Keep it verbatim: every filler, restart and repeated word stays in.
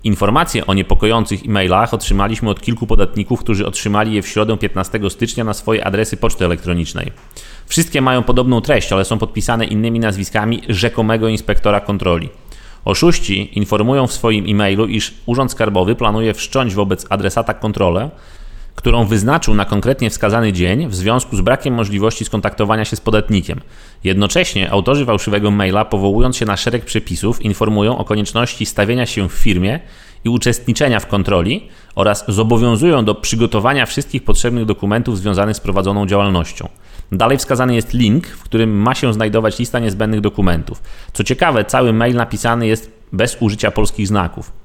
Informacje o niepokojących e-mailach otrzymaliśmy od kilku podatników, którzy otrzymali je w środę piętnastego stycznia na swoje adresy poczty elektronicznej. Wszystkie mają podobną treść, ale są podpisane innymi nazwiskami rzekomego inspektora kontroli. Oszuści informują w swoim e-mailu, iż Urząd Skarbowy planuje wszcząć wobec adresata kontrolę, którą wyznaczył na konkretnie wskazany dzień w związku z brakiem możliwości skontaktowania się z podatnikiem. Jednocześnie autorzy fałszywego maila, powołując się na szereg przepisów, informują o konieczności stawienia się w firmie i uczestniczenia w kontroli oraz zobowiązują do przygotowania wszystkich potrzebnych dokumentów związanych z prowadzoną działalnością. Dalej wskazany jest link, w którym ma się znajdować lista niezbędnych dokumentów. Co ciekawe, cały mail napisany jest bez użycia polskich znaków.